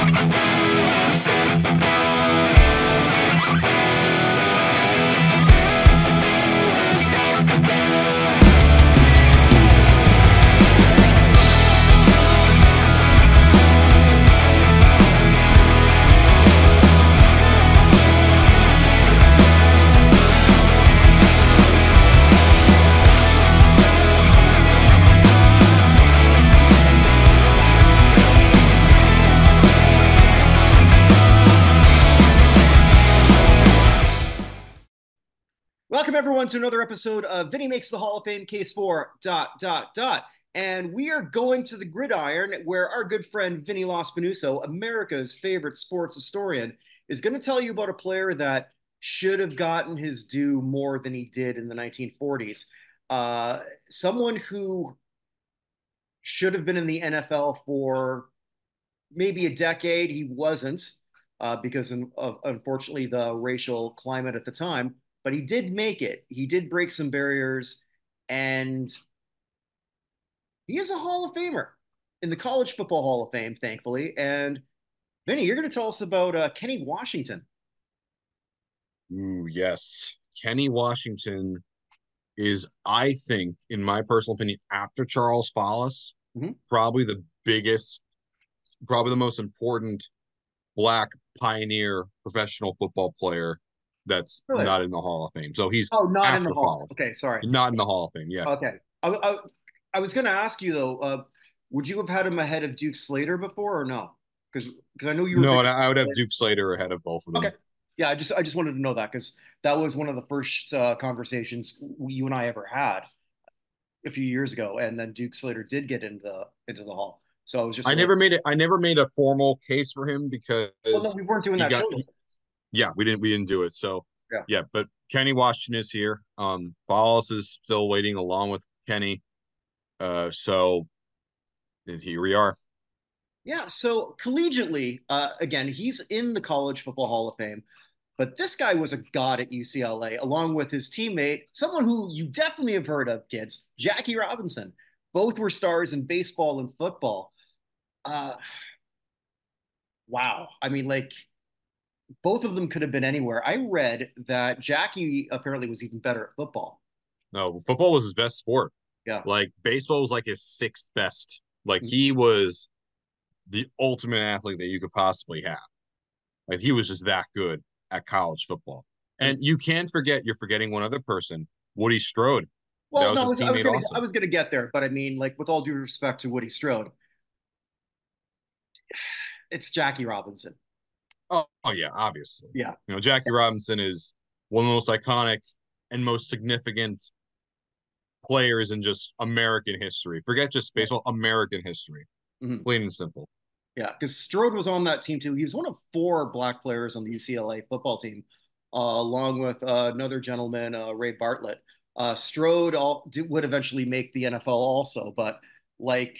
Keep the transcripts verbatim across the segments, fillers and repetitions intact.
Welcome everyone to another episode of Vinny Makes the Hall of Fame Case for dot dot dot. And we are going to the gridiron where our good friend Vinny Lospinuso, America's favorite sports historian, is going to tell you about a player that should have gotten his due more than he did in the nineteen forties. Uh, someone who should have been in the N F L for maybe a decade. He wasn't uh, because of, unfortunately, the racial climate at the time, but he did make it. He did break some barriers, and he is a Hall of Famer in the College Football Hall of Fame, thankfully. And Vinny, you're going to tell us about uh, Kenny Washington. Ooh, yes. Kenny Washington is, I think, in my personal opinion, after Charles Follis, mm-hmm. probably the biggest, probably the most important Black pioneer professional football player that's really? not in the Hall of Fame. So he's oh, not after in the Hall. Follis. Okay, sorry, not in the Hall of Fame. Yeah. Okay, I, I, I was going to ask you though. Uh, would you have had him ahead of Duke Slater before or no? Because because I know you were. No, and I would have Duke Slater ahead of both of them. Okay. Yeah, I just I just wanted to know that because that was one of the first uh, conversations you and I ever had a few years ago, and then Duke Slater did get into the into the Hall. So I was just. I never made it. I never made a formal case for him because. Well, no, we weren't doing that got, show. He, yeah, we didn't. We didn't do it. So yeah, yeah. But Kenny Washington is here. Um, Follis is still waiting along with Kenny. Uh, so here we are. Yeah. So collegiately, uh, again, he's in the College Football Hall of Fame. But this guy was a god at U C L A, along with his teammate, someone who you definitely have heard of, kids, Jackie Robinson. Both were stars in baseball and football. Uh, wow. I mean, like, both of them could have been anywhere. I read that Jackie apparently was even better at football. No, football was his best sport. Yeah. Like, baseball was like his sixth best. Like, mm-hmm. he was the ultimate athlete that you could possibly have. Like, he was just that good at college football. And you can't forget, you're forgetting one other person, Woody Strode. Well, no, I was, I, was gonna, I was gonna get there, but I mean, like, with all due respect to Woody Strode, it's Jackie Robinson. Oh, oh yeah, obviously. Yeah. You know, Jackie Robinson is one of the most iconic and most significant players in just American history. Forget just baseball, American history. Mm-hmm. Plain and simple. Yeah, because Strode was on that team too. He was one of four Black players on the U C L A football team, uh, along with uh, another gentleman, uh, Ray Bartlett. Uh, Strode all, did, would eventually make the N F L also, but like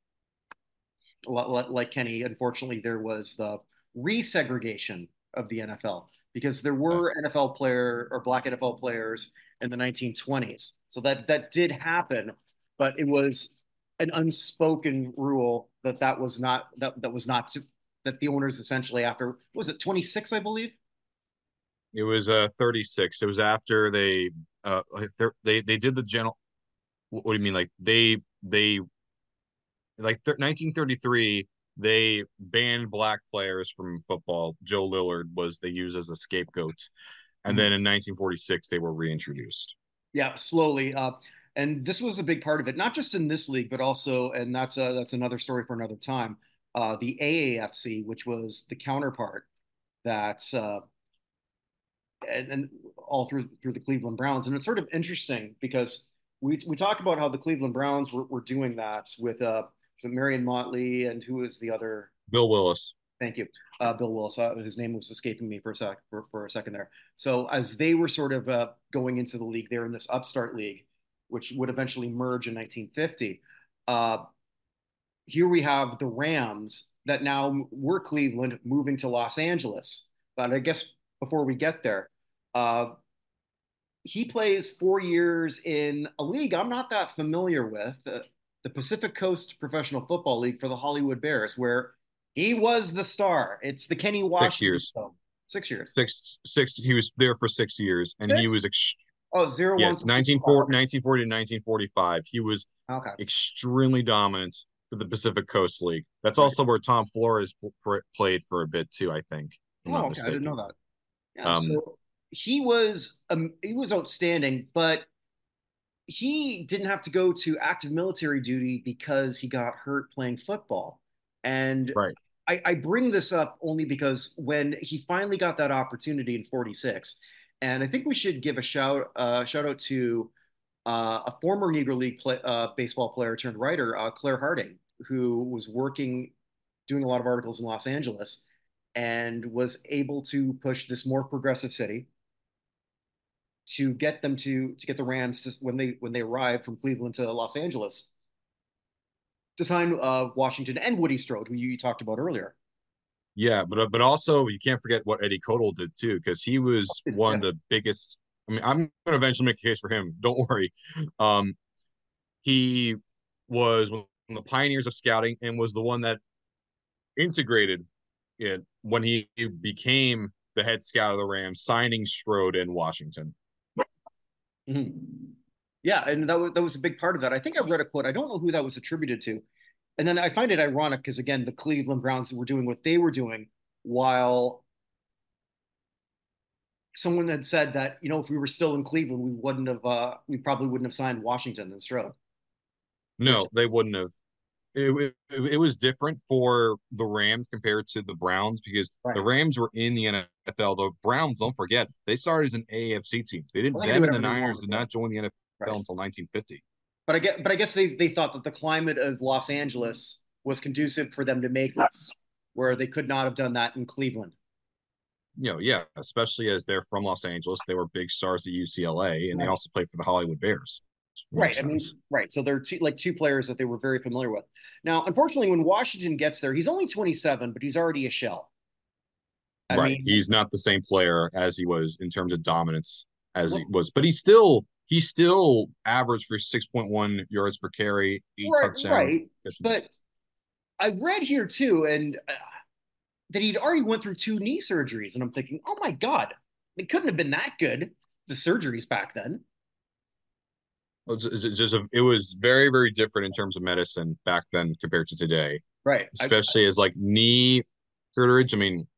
like Kenny, unfortunately, there was the resegregation of the N F L because there were N F L player or Black N F L players in the nineteen twenties. So that that did happen, but it was an unspoken rule that that was not that that was not to, that the owners essentially after was it twenty-six, I believe. It was uh thirty-six. It was after they uh they they did the general. What do you mean? Like they they like nineteen thirty-three they banned Black players from football. Joe Lillard was they used as a scapegoat, and mm-hmm. then in nineteen forty-six they were reintroduced. Yeah, slowly. Uh, and this was a big part of it, not just in this league, but also, and that's a, that's another story for another time. Uh, the A A F C, which was the counterpart that's uh, and, and all through through the Cleveland Browns, and it's sort of interesting because we we talk about how the Cleveland Browns were, were doing that with uh, was it Marion Motley and who is the other? Bill Willis. Thank you, uh, Bill Willis. Uh, his name was escaping me for a sec for, for a second there. So as they were sort of uh, going into the league, they're in this upstart league, which would eventually merge in nineteen fifty. Uh, here we have the Rams that now were Cleveland moving to Los Angeles. But I guess before we get there, uh, he plays four years in a league I'm not that familiar with, uh, the Pacific Coast Professional Football League for the Hollywood Bears, where He was the star. It's the Kenny Six Washington years. show. Six years. Six six. He was there for six years, and he Six? was ex- Oh, zero, one, yes, two, three, four, nineteen five. forty, Okay. nineteen forty to nineteen forty-five. He was Okay. extremely dominant for the Pacific Coast League. That's Right. also where Tom Flores played for a bit too, I think, if I'm Oh, not okay. I didn't know mistaken. that. Yeah. Um, So he was um, he was outstanding, but he didn't have to go to active military duty because he got hurt playing football. And right. I, I bring this up only because when he finally got that opportunity in forty-six, and I think we should give a shout uh, shout out to uh, a former Negro League play, uh, baseball player turned writer, uh, Claire Harding, who was working, doing a lot of articles in Los Angeles, and was able to push this more progressive city to get them to to get the Rams to, when they when they arrived from Cleveland to Los Angeles to sign uh, Washington and Woody Strode, who you talked about earlier. Yeah, but uh, but also you can't forget what Eddie Codell did too, because he was one of Yes. the biggest. I mean, I'm going to eventually make a case for him. Don't worry. Um, he was one of the pioneers of scouting and was the one that integrated it when he became the head scout of the Rams, signing Strode in Washington. Mm-hmm. Yeah, and that was that was a big part of that. I think I read a quote. I don't know who that was attributed to. And then I find it ironic because again, the Cleveland Browns were doing what they were doing while someone had said that, you know, if we were still in Cleveland, we wouldn't have uh we probably wouldn't have signed Washington and Strode, which No, they is wouldn't have. It, it, it was different for the Rams compared to the Browns because the right. Rams were in the N F L. The Browns, don't forget, they started as an A F C team. They didn't. Well, they can do Them and the whatever they Niners want. did Yeah. not join the N F L Right. until nineteen fifty. But I get but I guess they they thought that the climate of Los Angeles was conducive for them to make this where they could not have done that in Cleveland. You know, yeah, especially as they're from Los Angeles, they were big stars at U C L A, and they Right. also played for the Hollywood Bears. Right. Makes I mean, sense. right. So they're two, like two players that they were very familiar with. Now, unfortunately, when Washington gets there, he's only twenty-seven, but he's already a shell. I Right. mean, He's not the same player as he was in terms of dominance as he well, was, but he still he still averaged for six point one yards per carry, eight right, touchdowns. right. But I read here too, and uh, that he'd already went through two knee surgeries, and I'm thinking, oh my God, it couldn't have been that good. The surgeries back then. It's just a, it was very very different in terms of medicine back then compared to today, Right. I, especially as like knee cartilage. I mean,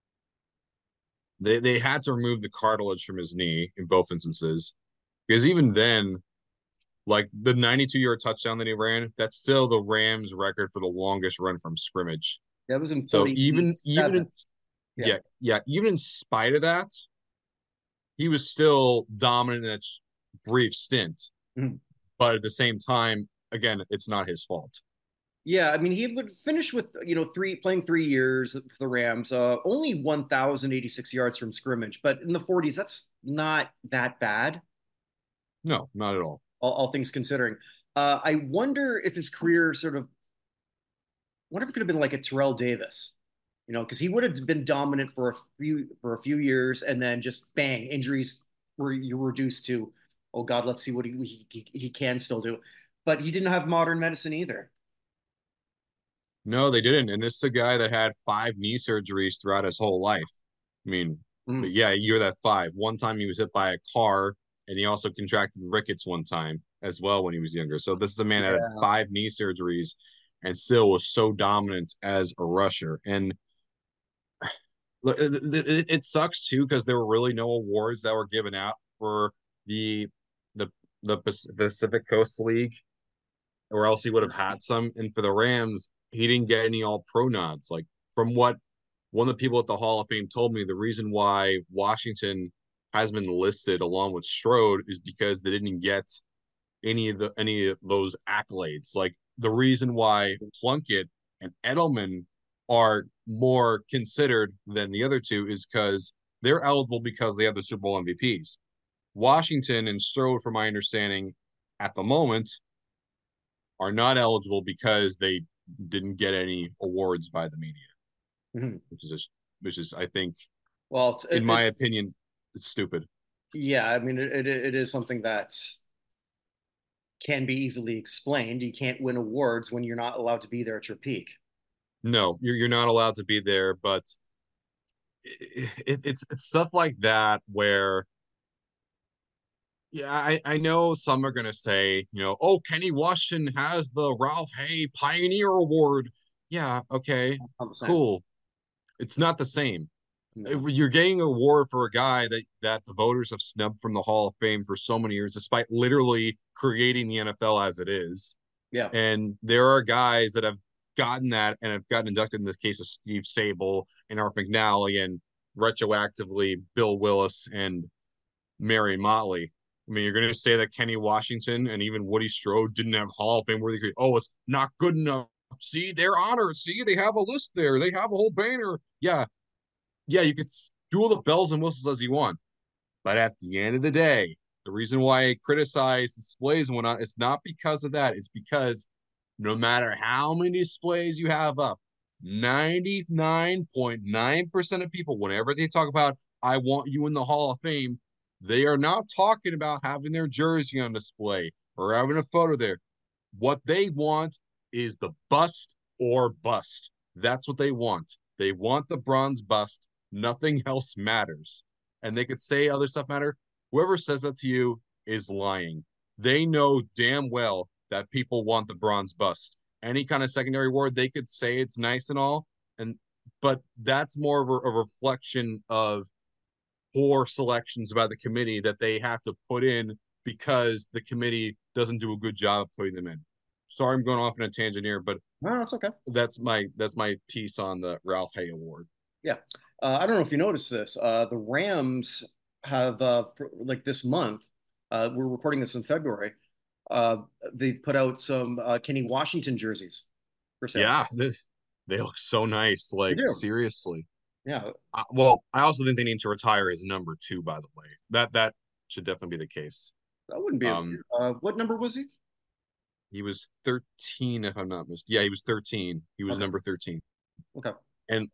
they they had to remove the cartilage from his knee in both instances because even then, like the ninety-two yard touchdown that he ran, that's still the Rams record for the longest run from scrimmage. that was in So even even forty-seven. in Yeah. yeah yeah even in spite of that, he was still dominant in that brief stint. Mhm. But at the same time, again, it's not his fault. Yeah, I mean, he would finish with, you know, three playing three years for the Rams, uh, only one thousand eighty-six yards from scrimmage, but in the forties, that's not that bad, No, not at all. all, all things considering. Uh, I wonder if his career sort of, what if it could have been like a Terrell Davis, you know, because he would have been dominant for a few for a few years, and then just bang, injuries where you're reduced to, oh God, let's see what he he, he can still do, but he didn't have modern medicine either. No, they didn't. And this is a guy that had five knee surgeries throughout his whole life. I mean, but Mm. yeah, you're that five. One time he was hit by a car, and he also contracted rickets one time as well when he was younger. So this is a man that had Yeah. five knee surgeries and still was so dominant as a rusher. And it, it sucks too because there were really no awards that were given out for the the the Pacific Coast League, or else he would have had some. And for the Rams, he didn't get any All Pro nods. Like from what one of the people at the Hall of Fame told me, the reason why Washington has been listed along with Strode is because they didn't get any of the any of those accolades. Like the reason why Plunkett and Edelman are more considered than the other two is because they're eligible because they have the Super Bowl M V Ps. Washington and Strode, from my understanding, at the moment, are not eligible because they didn't get any awards by the media, Mhm. which is a, which is I think, Well, it's, in it, my it's opinion, it's stupid. yeah. I mean, it, it it is something that can be easily explained. You can't win awards when you're not allowed to be there at your peak. No, you're you're not allowed to be there. But it, it, it's it's stuff like that where, yeah, I, I know some are gonna say, you know, oh, Kenny Washington has the Ralph Hay Pioneer Award. Yeah, okay, Not the same. cool. It's not the same. No. You're getting an award for a guy that that the voters have snubbed from the Hall of Fame for so many years, despite literally creating the N F L as it is. Yeah. And there are guys that have gotten that and have gotten inducted in the case of Steve Sable and Art McNally and retroactively Bill Willis and Marion Motley. I mean, you're going to say that Kenny Washington and even Woody Strode didn't have Hall of Fame where they could, oh, it's not good enough. See, they're honored. See, they have a list there. They have a whole banner. Yeah, yeah, you could do all the bells and whistles as you want. But at the end of the day, the reason why I criticize displays and whatnot, it's not because of that. It's because no matter how many displays you have up, ninety-nine point nine percent of people, whenever they talk about, I want you in the Hall of Fame, they are not talking about having their jersey on display or having a photo there. What they want is the bust or bust. That's what they want. They want the bronze bust. Nothing else matters. And they could say other stuff matter. Whoever says that to you is lying. They know damn well that people want the bronze bust. Any kind of secondary award, they could say it's nice and all, and but that's more of a, a reflection of poor selections by the committee that they have to put in because the committee doesn't do a good job of putting them in. Sorry, I'm going off on a tangent here, but No, no, it's okay. that's my that's my piece on the Ralph Hay Award. Yeah. Uh, I don't know if you noticed this. Uh, the Rams have, uh, for, like this month, uh, we're recording this in February. Uh, they put out some uh, Kenny Washington jerseys for sale. Yeah, they, they look so nice. They Like do. seriously. Yeah, Uh, well, I also think they need to retire his number two. By the way, that that should definitely be the case. that wouldn't be a. Um, Uh, what number was he? he was thirteen, if I'm not mistaken. Yeah, he was thirteen. He was Okay. number thirteen, Okay. and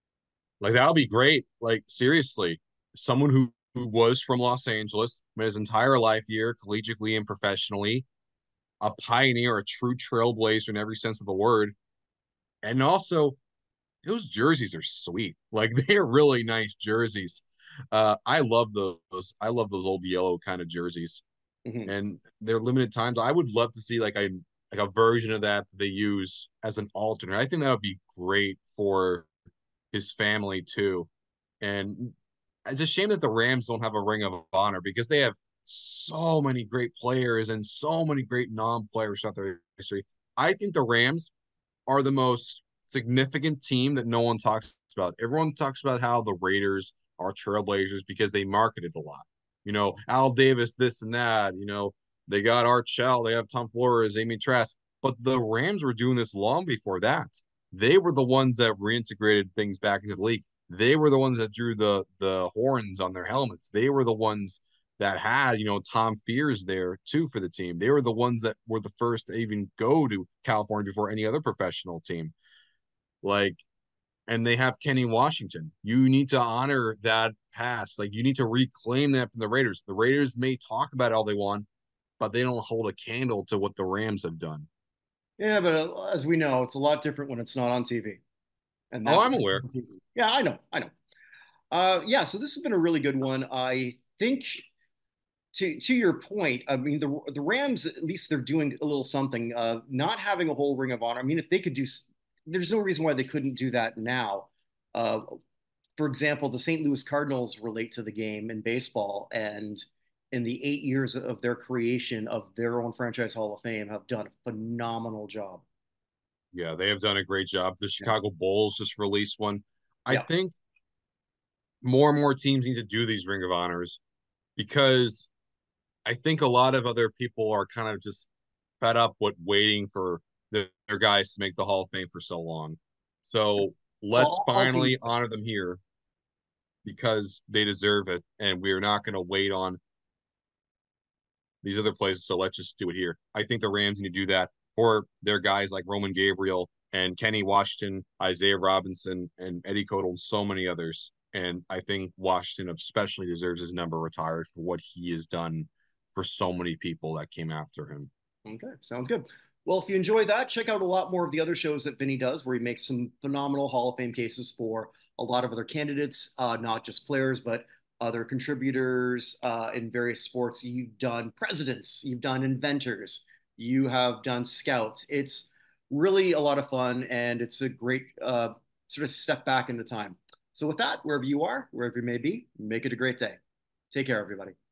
like that'll be great. Like seriously, someone who who was from Los Angeles, spent his entire life here, collegiately and professionally, a pioneer, a true trailblazer in every sense of the word, and also those jerseys are sweet. Like they're really nice jerseys. Uh, I love those. I love those old yellow kind of jerseys, Hmm. and they're limited times. I would love to see like a like a version of that they use as an alternate. I think that would be great for his family too. And it's a shame that the Rams don't have a ring of honor because they have so many great players and so many great non-players throughout their history. I think the Rams are the most significant team that no one talks about. Everyone talks about how the Raiders are trailblazers because they marketed a lot. You know, Al Davis, this and that. You know, they got Art Shell, they have Tom Flores, Amy Trask. But the Rams were doing this long before that. They were the ones that reintegrated things back into the league. They were the ones that drew the the horns on their helmets. They were the ones that had, you know, Tom Fears there too for the team. They were the ones that were the first to even go to California before any other professional team. Like, and they have Kenny Washington. You need to honor that past. Like, you need to reclaim that from the Raiders. The Raiders may talk about all they want, but they don't hold a candle to what the Rams have done. Yeah, but uh, as we know, it's a lot different when it's not on T V. And Oh, that I'm was aware. on T V. Yeah, I know. I know. Uh, yeah, so this has been a really good one. I think to to your point, I mean the the Rams at least they're doing a little something. Uh, not having a whole Ring of Honor. I mean, if they could do, there's no reason why they couldn't do that now. Uh, for example, the Saint Louis Cardinals relate to the game in baseball, and in the eight years of their creation of their own franchise Hall of Fame, have done a phenomenal job. Yeah, they have done a great job. The Yeah, Chicago Bulls just released one. I yeah, think more and more teams need to do these Ring of Honors because I think a lot of other people are kind of just fed up with waiting for the, their guys to make the Hall of Fame for so long. So let's all, all finally teams. honor them here because they deserve it, and we're not going to wait on these other places. So let's just do it here. I think the Rams need to do that for their guys like Roman Gabriel and Kenny Washington, Isaiah Robinson, and Eddie Codell, and so many others. And I think Washington especially deserves his number retired for what he has done for so many people that came after him. Okay, sounds good. Well, if you enjoy that, check out a lot more of the other shows that Vinny does, where he makes some phenomenal Hall of Fame cases for a lot of other candidates, uh, not just players, but other contributors uh, in various sports. You've done presidents, you've done inventors, you have done scouts. It's really a lot of fun, and it's a great uh, sort of step back in the time. So, with that, wherever you are, wherever you may be, make it a great day. Take care, everybody.